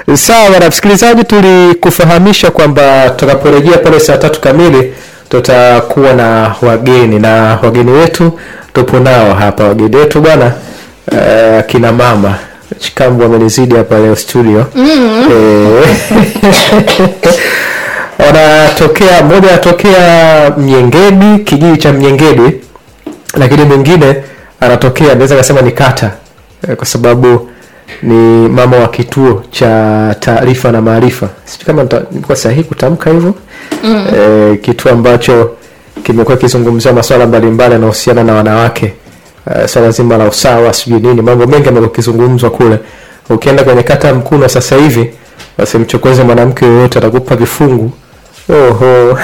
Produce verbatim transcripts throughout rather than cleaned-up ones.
Sawa, msikilizaji, tulikufahamisha kwamba tutakaporejea pale saa tatu kamili tutakuwa na wageni, na wageni wetu tupo nao hapa. Wageni wetu bwana uh, kina mama Chikambu amenizidi hapa leo studio. Mm. Eh, wanatokea, mmoja anatokea Mnyengedi, kijiji cha Mnyengedi, lakini mwingine anatokea, naweza kusema ni kata, kwa sababu ni mama wa kituo cha taarifa na maarifa. Sijui kama nilikuwa sahihi kutamka hivyo. Mm. E, kituo ambacho kimekuwa kizungumzia masuala mbalimbali yanayohusiana na wanawake. E, swala zima la usawa, sijui nini, mambo mengi yamekuwa kizungumzwa kule. Ukienda kwenye kata Mkuno sasa hivi, basi mchokoze mwanamke yoyote atakupa vifungu. Oho.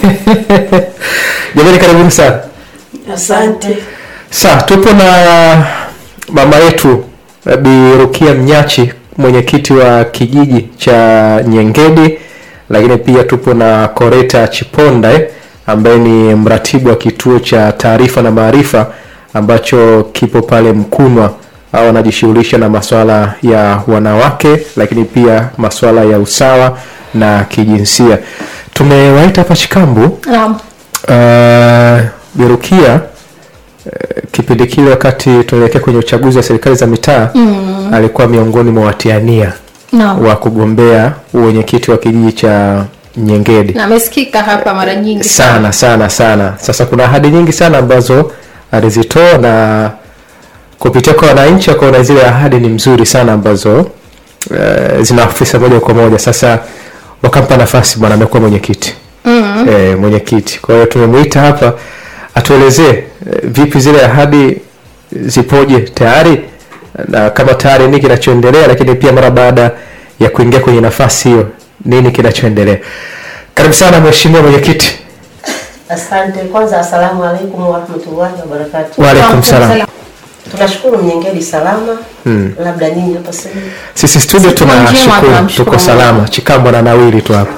Jamani, karibuni sana. Asante. Sasa tupo na mama yetu Bi Rukia Mnyachi, mwenyekiti wa kijiji cha Nyengedi, lakini pia tupo na Koreta Chiponda eh, ambaye ni mratibu wa kituo cha taarifa na maarifa ambacho kipo pale Mkunwa. Hao wanajishughulisha na masuala ya wanawake, lakini pia masuala ya usawa na kijinsia. Tumewaita hapa Chikambu. Naam. Uh, Bi Rukia, kipindi kile wakati tunaelekea kwenye uchaguzi wa serikali za mitaa, mm. alikuwa miongoni mwa watiania no. wa kugombea uwenyekiti wa kijiji cha Nyengedi. Na amesikika hapa mara nyingi sana sana sana. Sasa kuna ahadi nyingi sana ambazo alizitoa, na kupitia kwa wananchi akaona zile ahadi ni mzuri sana ambazo uh, zinaafisa moja kwa moja. Sasa wakampa nafasi, bwana amekuwa mwenyekiti. Mm. Eh, mwenyekiti. Kwa hiyo tumemuita hapa atuelezee vipi zile ahadi zipoje tayari, na kama tayari nini kinachoendelea, lakini pia mara baada ya kuingia kwenye nafasi hiyo nini kinachoendelea. Karibu sana mheshimiwa mwenyekiti. Asante. Kwanza asalamu alaykum wa rahmatullahi wa barakatuh. Wa alaykum salaam. Tunashukuru Mnyengedi salama. Hmm. Labda nyinyi hapa sasa. Sisi studio tunashukuru tuko salama. Chikambo na nawili tu hapa.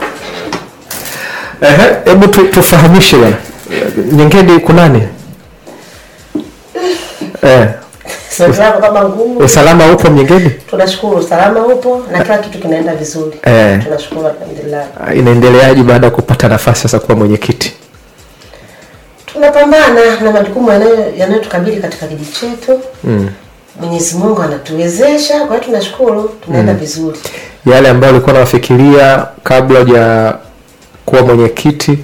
Ehe, hebu tufahamishe bwana. Nyengedi kunani? Eh. Salama kama ngumu. Usalama upo Nyengedi? Tunashukuru salama upo na kila kitu kinaenda vizuri. Eh. Tunashukuru alhamdulillah. Inaendeleaje baada ya kupata nafasi sasa kuwa mwenyekiti? Tunapambana na majukumu yanayotukabili katika kijiji chetu. Mm. Mwenyezi Mungu anatuwezesha, kwa hiyo tunashukuru, tunaenda mm. vizuri. Yale ambayo ulikuwa unafikiria kabla ya kuwa mwenyekiti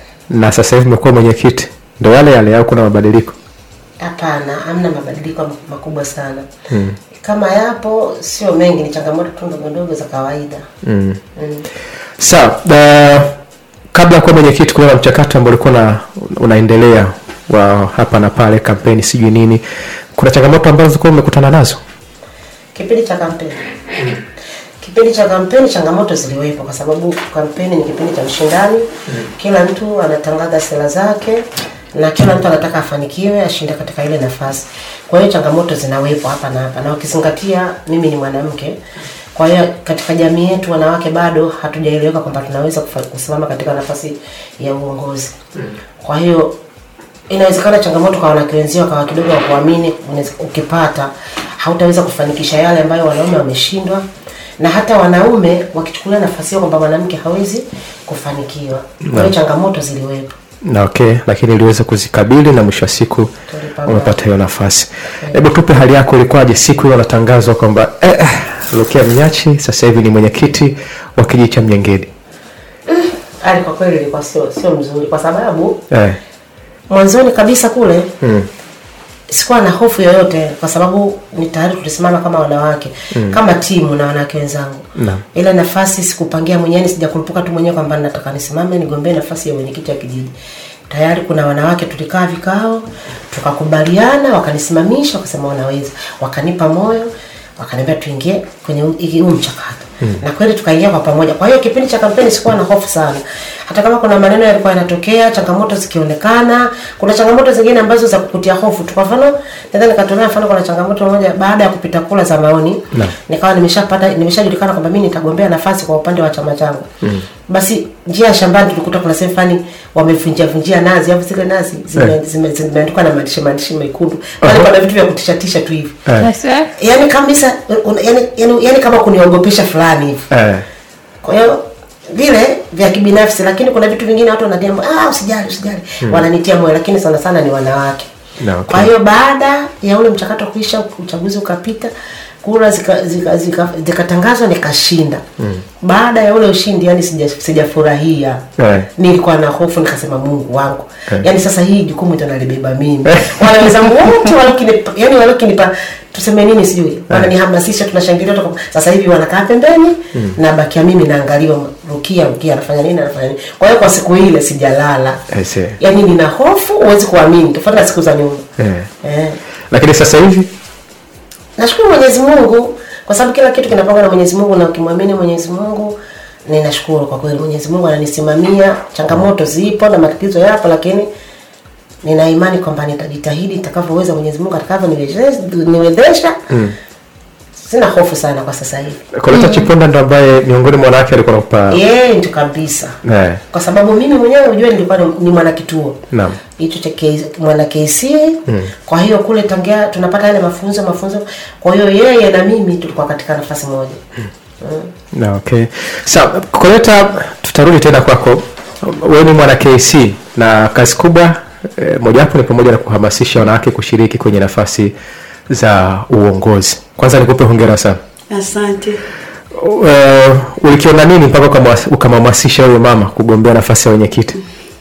na sasa hivi umekuwa mwenyekiti, ndio yale yale au kuna mabadiliko? Hapana, hamna mabadiliko makubwa sana. Mm. Kama yapo sio mengi, ni changamoto tu ndogo ndogo za kawaida. Mm. Mm. Sawa, so, kabla ya kuwa mwenyekiti kuna mchakato ambao ulikuwa na unaendelea wa hapa na pale, kampeni sijui nini. Kuna changamoto ambazo ulikuwa umekutana nazo kipindi cha kampeni? Mm. Kipindi cha kampeni changamoto ziliwepo kwa sababu kampeni ni kipindi cha ushindani. Mm. Kila mtu anatangaza sera zake na kila mtu anataka afanikiwe ashinde katika ile nafasi. Kwa hiyo changamoto zinawepo hapa na hapa, na ukizingatia mimi ni mwanamke. Kwa hiyo katika jamii yetu wanawake bado hatujaeleweka kwamba tunaweza kusimama katika nafasi ya uongozi. Mm. Kwa hiyo inawezekana changamoto kwa wanawake wenzio kwa kidogo wa kuamini, ukipata hautaweza kufanikisha yale ambayo wanaume wameshindwa, na hata wanaume wakichukulia nafasi hiyo kwamba mwanamke hawezi kufanikiwa. Kwa hiyo changamoto ziliwepo. Na okay, lakini iliweza kuzikabili na mwisho wa siku umepata hiyo nafasi. Hebu okay. tupe hali yako ilikuwaje siku ile unatangazwa kwamba eh, eh Rukia Mnyachi sasa hivi ni mwenyekiti wa kijiji cha Mnyengedi? Mm, hali kwa kweli ilikuwa sio sio mzuri kwa sababu eh mwanzoni kabisa kule mm. sikuwa na hofu yoyote kwa sababu ni tayari tulisimama kama wanawake, mm. kama timu na wanawake wenzangu. No. Ile nafasi sikupangia mwenyewe, sijakurupuka tu mwenyewe kwamba nataka nisimame nigombee nafasi ya mwenyekiti wa kijiji. Tayari kuna wanawake tulikaa vikao, tukakubaliana, wakanisimamisha, wakasema wanaweza, wakanipa moyo, wakaniambia tuingie kwenye huu mchakato. Hmm. Na kweli tukaingia kwa pamoja. Kwa hiyo kipindi cha kampeni sikuwa na hofu sana. Hata kama kuna maneno yalikuwa yanatokea, changamoto zikionekana, kuna changamoto zingine ambazo za kukutia hofu. Kwa mfano, nadhani nikatolea mfano kuna changamoto moja baada ya kupita kula za maoni, no. nikawa nimeshapata nimeshajulikana kwamba mimi nitagombea nafasi kwa upande wa chama changu. Hmm. basi njia ya shambani tulikuta kuna sehemu fulani wamevunjia vunjia nazi, hapo zile nazi zimeandikwa na maandishi maandishi mekundu. Pale kuna vitu vya kutishatisha tu hivi. Yaani kabisa yani yani yani kama kuniogopesha fulani hivi. Kwa hiyo vile vya kibinafsi, lakini kuna vitu vingine watu wananiambia ah usijali usijali hmm. wananitia moyo, lakini sana sana ni wanawake. No, okay. Kwa hiyo baada ya ule mchakato kuisha, uchaguzi ukapita, kura zikatangazwa zika, zika, zika nikashinda. Mm. Baada ya ule ushindi yani sija sijafurahia. Yeah. Nilikuwa na hofu, nikasema Mungu wangu. Yeah. Yani sasa hii jukumu ndio nalibeba mimi. Wale wenzangu wote walokinipa yani walokinipa tuseme nini sijui. Wananihamasisha, tunashangilia toka. Sasa hivi wanakaa pembeni mm. na bakia mimi naangaliwa Rukia Rukia anafanya nini anafanya nini. Kwa hiyo kwa siku ile sijalala. Yani nina hofu, huwezi kuamini. Tofauti na siku za nyuma. Yeah. Eh. Lakini sasa hivi nashukuru Mwenyezi Mungu kwa sababu kila kitu kinapangwa na Mwenyezi Mungu, na ukimwamini Mwenyezi Mungu ninashukuru kwa kweli Mwenyezi Mungu ananisimamia. Changamoto zipo na matatizo yapo, lakini nina imani kwamba nitajitahidi nitakavyoweza, Mwenyezi Mungu atakavyoniwezesha. Mm. Sina hofu sana kwa sasa hivi. Koleta mm. Chiponda ndo ambaye miongoni mwa wanawake alikuwa anakupa. Eh, ndio kabisa. Yeah. Kwa sababu mimi mwenyewe unajua nilikuwa ni mwana kituo. Naam. Hicho cha mwana K C. Mm. Kwa hiyo kule tangia tunapata yale mafunzo mafunzo. Kwa hiyo yeye na mimi tulikuwa katika nafasi moja. Mm. Mm. Na okay. Sasa Koleta, tutarudi tena kwako. Wewe ni mwana K C na kazi kubwa e, moja wapo ni pamoja na kuhamasisha wanawake kushiriki kwenye nafasi za uongozi. Kwanza nikupe hongera sana. Asante. Uh, ulikiona nini mpaka ukamhamasisha huyo mama kugombea nafasi ya wenyekiti?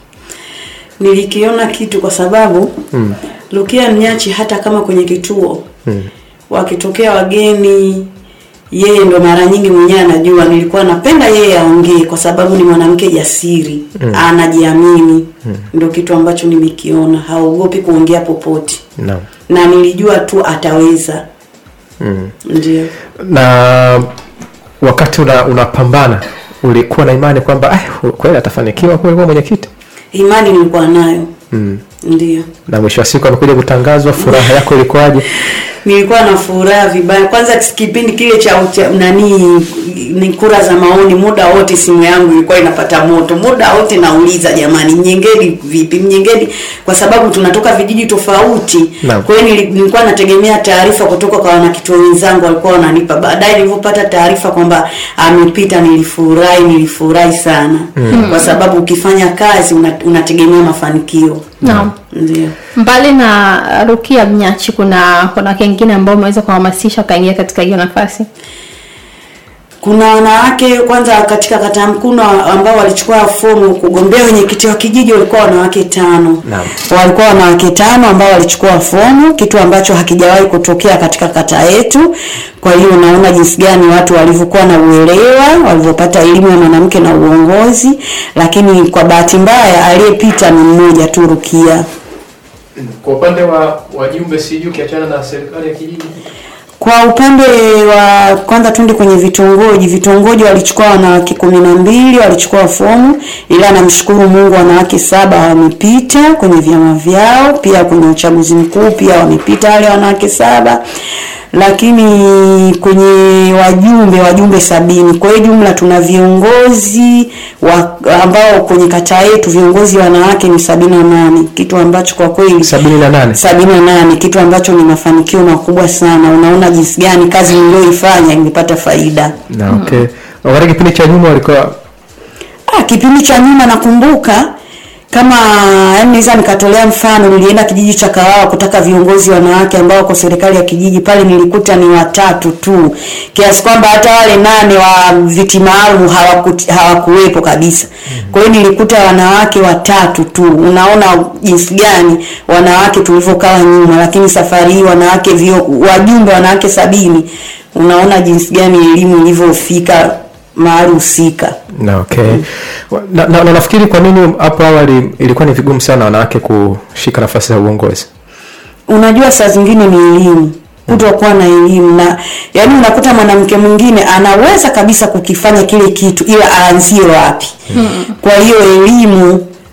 Nilikiona kitu kwa sababu mm. Rukia Mnyachi hata kama kwenye kituo mm. wakitokea wageni yeye ndo mara nyingi mwenyewe anajua. Nilikuwa napenda yeye aongee kwa sababu ni mwanamke jasiri, mm. anajiamini. Mm. Ndio kitu ambacho nimekiona, haogopi kuongea popote. No. Na nilijua tu ataweza. Mm. Ndio. Na wakati una unapambana ulikuwa na imani kwamba ah kweli atafanikiwa kweli kwa mwenyekiti? Imani nilikuwa nayo. Mm. Ndio. Na mwisho wa siku amekuja kutangazwa, furaha yako ilikuwaje? Nilikuwa na furaha vibaya. Kwanza kipindi kile cha nani ni kura za maoni, muda wote simu yangu ilikuwa inapata moto. Muda wote nauliza jamani, Mnyengedi vipi? Mnyengedi, kwa sababu tunatoka vijiji tofauti. No. Kwa hiyo nilikuwa nategemea taarifa kutoka kwa wanakituo wenzangu walikuwa wananipa. Baadaye nilipopata taarifa kwamba amepita, nilifurahi, nilifurahi sana. Mm. Kwa sababu ukifanya kazi unategemea mafanikio. Naam. Ndio. Mbali na Rukia Mnyachi kuna kuna wengine ambao wameweza kuhamasisha kaingia katika hiyo nafasi? Kuna wanawake kwanza katika kata Mkuno ambao walichukua fomu kugombea wenyekiti wa kijiji, walikuwa wanawake tano. Naam. Walikuwa wanawake tano ambao walichukua fomu, kitu ambacho hakijawahi kutokea katika kata yetu. Kwa hiyo unaona jinsi gani watu walivyokuwa na uelewa, walivyopata elimu ya mwanamke na uongozi, lakini kwa bahati mbaya aliyepita ni mmoja tu, Rukia. Kwa upande wa wajumbe siju kiachana na serikali ya kijiji? Kwa upande wa kwanza tundi kwenye vitongoji, vitongoji walichukua wanawake kumi na mbili walichukua fomu, ila namshukuru Mungu wanawake saba wamepita kwenye vyama vyao, pia kwenye uchaguzi mkuu pia wamepita wale wanawake saba. Lakini kwenye wajumbe wajumbe sabini. Kwa hiyo jumla tuna viongozi wa, ambao kwenye kata yetu viongozi wanawake ni sabini na nane, kitu ambacho kwa kweli sabini na nane sabini na nane, kitu ambacho ni mafanikio makubwa sana. Unaona jinsi gani kazi niliyoifanya imepata faida. Na okay. Wakati kipindi cha nyuma walikuwa ah kipindi cha nyuma nakumbuka kama yani niza nikatolea mfano, nilienda kijiji cha Kawawa kutaka viongozi wanawake ambao kwa serikali ya kijiji, pale nilikuta ni watatu tu, kiasi kwamba hata wale nane wa viti maalum hawakuwepo hawaku kabisa. Kwa hiyo nilikuta wanawake watatu tu. Unaona jinsi gani wanawake tulivyokaa nyuma, lakini safari hii wanawake vio, wajumbe wanawake sabini. Unaona jinsi gani elimu ilivyofika mahali husika. Na okay. Na, na, na nafikiri kwa nini hapo awali ilikuwa ni vigumu sana wanawake kushika nafasi za uongozi? Unajua saa zingine ni elimu. Kutokuwa na elimu, na yani unakuta mwanamke mwingine anaweza kabisa kukifanya kile kitu ila aanzie wapi. Hmm. Kwa hiyo elimu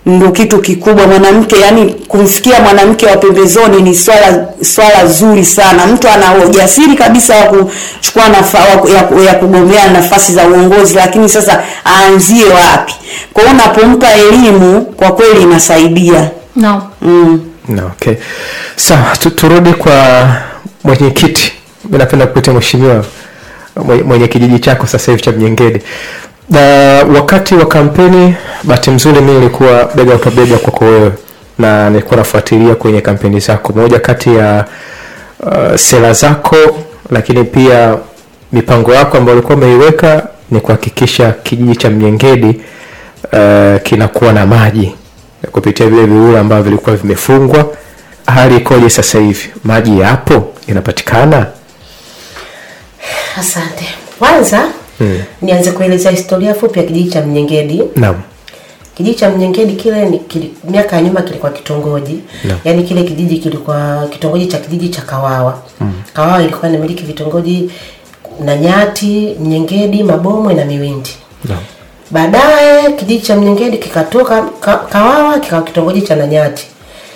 ndio kitu kikubwa. Mwanamke, yani kumfikia mwanamke wa pembezoni ni swala swala zuri sana. Mtu ana ujasiri kabisa wa kuchukua nafasi ya, ya kugombea nafasi za uongozi, lakini sasa aanzie wapi? Kwa hiyo unapompa elimu kwa kweli inasaidia. No. Mm. No, okay. Sawa, so, turudi kwa mwenyekiti. Mimi napenda kuita mheshimiwa mwenye kijiji chako sasa hivi cha Mnyengedi. Na wakati wa kampeni, bahati nzuri mimi nilikuwa bega kwa bega kwako wewe na nilikuwa nafuatilia kwenye kampeni zako. Moja kati ya uh, sera zako lakini pia mipango yako ambayo ulikuwa umeiweka ni kuhakikisha kijiji cha Mnyengedi uh, kinakuwa na maji kupitia vile viula ambavyo vilikuwa vimefungwa. Hali ikoje sasa hivi? Maji yapo, inapatikana? Asante. Kwanza hmm. nianze kueleza historia fupi ya kijiji cha Mnyengedi. Naam. Kijiji cha Mnyengedi kile ni kili, miaka ya nyuma kilikuwa kitongoji. Naam. Yaani kile kijiji kilikuwa kitongoji cha kijiji cha Kawawa. Hmm. Kawawa ilikuwa inamiliki vitongoji Nanyati, Mnyengedi, Mabomwe na Miwindi. Naam. Baadaye kijiji cha Mnyengedi kikatoka ka, Kawawa kikawa kitongoji cha Nanyati.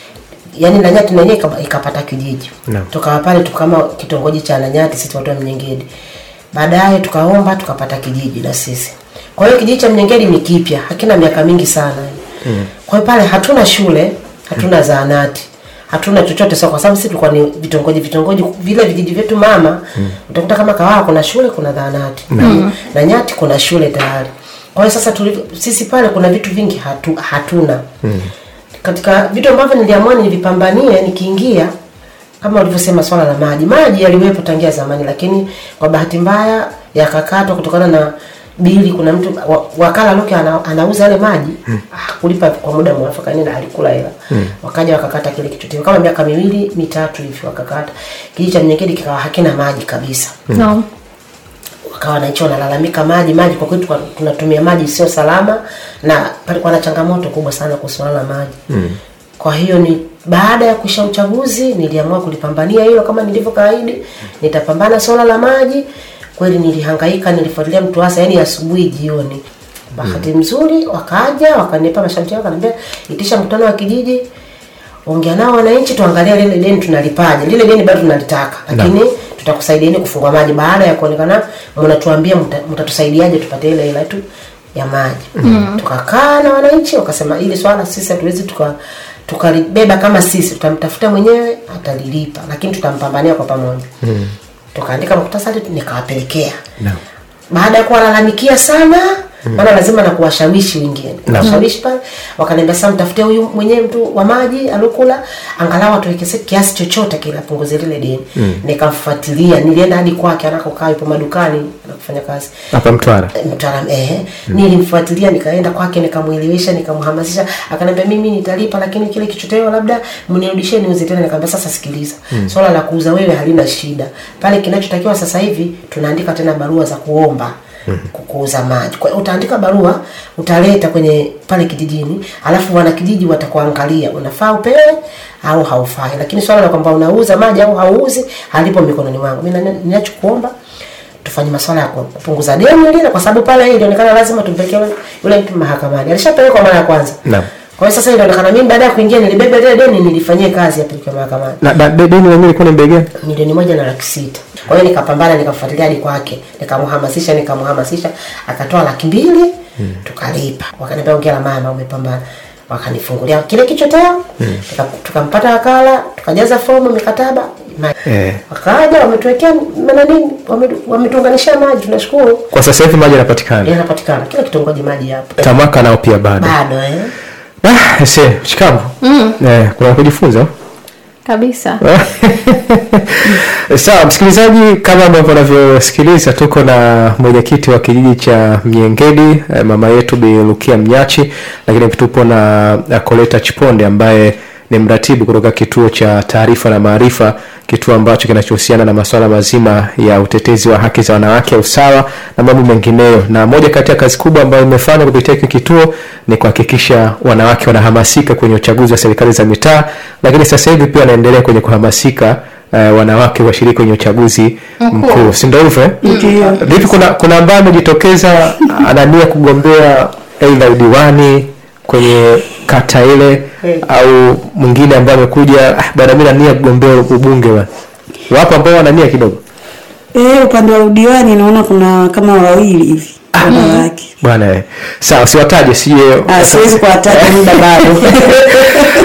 Yaani Nanyati na yenyewe ikapata kijiji. Naam. Tukawa pale tukama kitongoji cha Nanyati sisi watu wa Mnyengedi. Baadaye tukaomba tukapata kijiji na sisi. Kwa hiyo kijiji cha Mnyengedi ni kipya, hakina miaka mingi sana. Mm. Kwa hiyo pale hatuna shule, hatuna mm. zahanati, hatuna chochote sawa, kwa sababu sisi tulikuwa ni vitongoji vitongoji vile vijiji vyetu mama. Mm. Utakuta kama Kawawa kuna shule, kuna zahanati. Mm. Na Nyati kuna shule tayari. Kwa hiyo sasa tuli, sisi pale kuna vitu vingi hatu, hatuna. Mm. Katika vitu ambavyo niliamua nivipambanie nikiingia, kama ulivyosema swala la maji. Maji yaliwepo tangia zamani, lakini kwa bahati mbaya yakakatwa kutokana na bili. Kuna mtu wakala Luke ana, anauza yale maji, hmm. kulipa kwa muda mwafaka, nini alikula hela. Hmm. Wakaja wakakata kile kitu. Kama miaka miwili mitatu hivi wakakata. Kijiji cha Mnyengedi kikawa hakina maji kabisa. Hmm. No. Wakawa wanaicho wanalalamika maji, maji kwa kweli tunatumia maji sio salama, na palikuwa na changamoto kubwa sana kwa swala la maji. Hmm. Kwa hiyo ni baada ya kuisha uchaguzi niliamua kulipambania hilo kama nilivyokaahidi. Nitapambana swala la maji. Kweli nilihangaika, nilifuatilia mtu hasa yani asubuhi jioni. Bahati mzuri wakaja wakanipa masharti yao, wakaniambia itisha mkutano wa kijiji, ongea nao wananchi tuangalie lile deni tunalipaje. Lile deni bado tunalitaka, lakini tutakusaidieni kufungua maji baada ya kuonekana mnatuambia mtatusaidiaje tupate ile ile tu ya maji. Mm. Tukakaa na wananchi wakasema ile swala sisi hatuwezi tuka tukalibeba kama sisi, tutamtafuta mwenyewe atalilipa, lakini tutampambania kwa pamoja. Mm. Tukaandika muktasari nikawapelekea. No. Baada ya kuwalalamikia sana, mm. maana lazima na kuwashawishi wengine. No. Kuwashawishi pale, wakaniambia sasa mtafute huyu mwenyewe mtu wa maji alokula, angalau atuweke kiasi chochote kila punguze lile deni. Mm. Nikamfuatilia, nilienda hadi kwake anakokaa yupo madukani anafanya kazi. Hapa Mtwara. Mtwara eh. Mm. Nilimfuatilia, nikaenda kwake, nikamuelewesha, nikamhamasisha, akaniambia mimi nitalipa, lakini kile kichoteo labda mnirudishie niuze tena. Nikamwambia sasa sikiliza. Mm. Swala la kuuza wewe halina shida. Pale kinachotakiwa sasa hivi tunaandika tena barua za kuomba kukuuza maji. Kwa hiyo utaandika barua, utaleta kwenye pale kijijini, alafu wana kijiji watakuangalia unafaa upewe au haufai. Lakini swala la kwamba unauza maji au hauuzi halipo mikononi mwangu. Mimi ninachokuomba tufanye masuala ya kupunguza deni lile, kwa sababu pale ilionekana lazima tumpeleke yule mtu mahakamani. Alishapelekwa mara ya kwanza. Naam. Kwa hiyo sasa ilionekana mimi baada ya kuingia nilibeba ile deni nilifanyia kazi apelekwe mahakamani. Na deni wenyewe ilikuwa ni mbege milioni moja na laki sita. Kwa hiyo nikapambana, nikafuatilia hadi kwake, nikamhamasisha nikamhamasisha akatoa laki mbili. Hmm. Tukalipa. Wakaniambia ongea na mama umepambana. Wakanifungulia kile kichoteo. Hmm. Tukampata wakala, tukajaza fomu mikataba. Eh. Wakaja wametuwekea nini, wametuunganisha maji, tunashukuru. Kwa sasa hivi maji yanapatikana. Yanapatikana. Kila kitongoji maji hapo. Tamaka nao pia bado. Bado eh. Ah, ese, shikamoo. Mm. Eh, kuna kujifunza kabisa. Sawa, msikilizaji, kama ambavyo unavyosikiliza tuko na mwenyekiti wa kijiji cha Mnyengedi, mama yetu Bi Lukia Mnyachi, lakini tupo na Koleta Chiponde ambaye ni mratibu kutoka kituo cha taarifa na maarifa, kituo ambacho kinachohusiana na masuala mazima ya utetezi wa haki za wanawake, usawa na mambo mengineyo. Na moja kati ya kazi kubwa ambayo imefanya kupitia kituo ni kuhakikisha wanawake wanahamasika kwenye uchaguzi wa serikali za mitaa, lakini sasa hivi pia wanaendelea kwenye kuhamasika uh, wanawake washiriki kwenye uchaguzi mkuu. Si ndio hivyo? Ndio. Vipi, kuna kuna ambaye amejitokeza anania kugombea aidha udiwani kwenye kata ile hey. au mwingine ambaye amekuja ah, bwana mimi nania kugombea ubunge bwana. Wapo ambao wanania kidogo. Eh, upande wa udiwani naona kuna kama wawili hivi. Bwana eh. Sawa, siwataje sije. Ah, siwezi kuwataja muda bado.